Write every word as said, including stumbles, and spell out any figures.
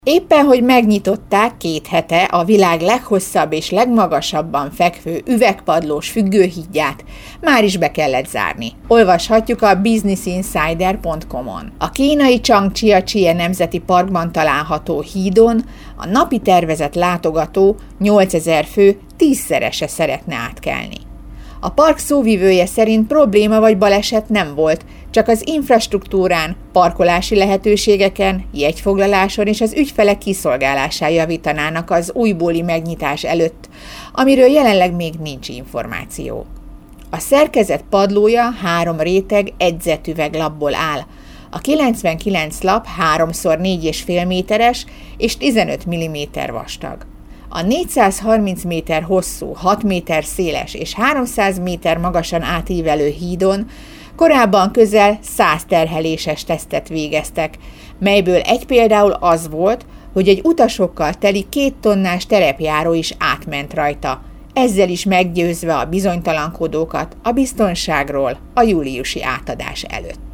Éppen, hogy megnyitották két hete a világ leghosszabb és legmagasabban fekvő üvegpadlós függőhídját, már is be kellett zárni. Olvashatjuk a business insider pont com-on. A kínai Csangcsia-Csie Nemzeti Parkban található hídon a napi tervezett látogató nyolcezer fő tízszerese szeretne átkelni. A park szóvivője szerint probléma vagy baleset nem volt, csak az infrastruktúrán, parkolási lehetőségeken, jegyfoglaláson és az ügyfelek kiszolgálásán javítanának az újbóli megnyitás előtt, amiről jelenleg még nincs információ. A szerkezet padlója három réteg edzett üveglapból áll. A kilencvenkilenc lap három szor négy egész öt méteres és tizenöt milliméter vastag. A négyszázharminc méter hosszú, hat méter széles és háromszáz méter magasan átívelő hídon korábban közel száz terheléses tesztet végeztek, melyből egy például az volt, hogy egy utasokkal teli két tonnás terepjáró is átment rajta, ezzel is meggyőzve a bizonytalankodókat a biztonságról a júliusi átadás előtt.